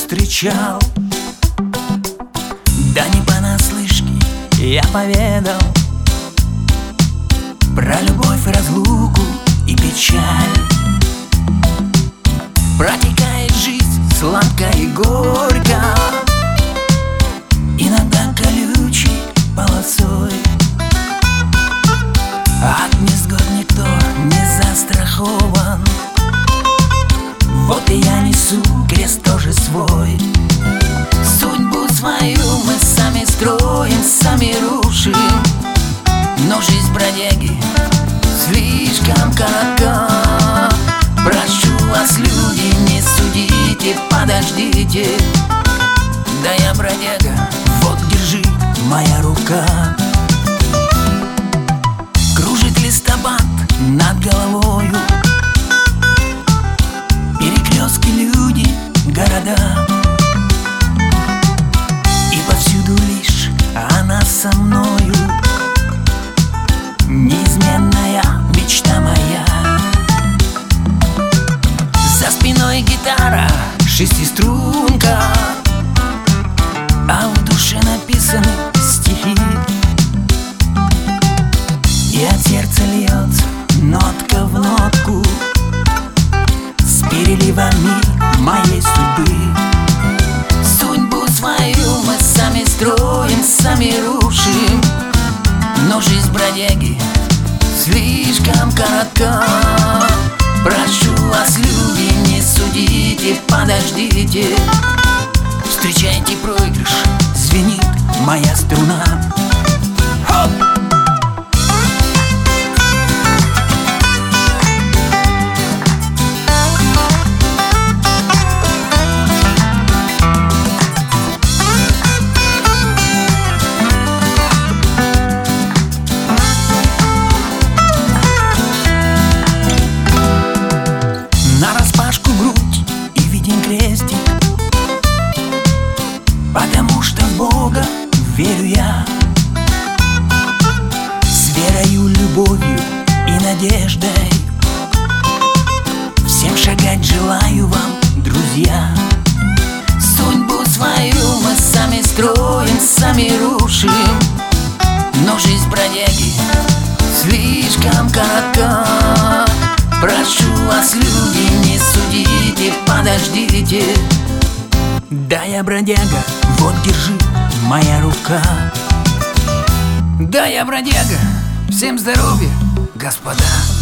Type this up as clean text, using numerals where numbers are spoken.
встречал. Да не понаслышке я поведал про любовь, разлуку и печаль. Протекает жизнь сладко и горько, иногда колючей полосой. От невзгод никто не застрахован. Вот и я несу крест тоже свой. Судьбу свою мы сами строим, сами рушим. Но жизнь бродяги слишком коротка. Прошу вас, люди, не судите, подождите. Да я бродяга, вот держи моя рука. Кружит листопад над головою, перекрестки, люди, города. И повсюду лишь она со мною, неизменная мечта моя. За спиной гитара, шестиструнка, а в душе написаны стихи. И от сердца льется нотка в нотку с переливами моей судьбы. Судьбу свою мы сами строим, сами рушим. Но жизнь бродяги слишком коротка. Прошу вас, люди, не судите, подождите. Встречайте проигрыш, звенит моя струна. Хоп! Нараспашку грудь и виден крестик, потому что в Бога верю я. С верою, любовью и надеждой всем шагать желаю вам, друзья. Судьбу свою мы сами строим, сами рушим. Но жизнь бродяги слишком коротка. Прошу вас, люди, не судите, подождите. Да я бродяга, вот держи моя рука. Да я бродяга, всем здоровья, господа.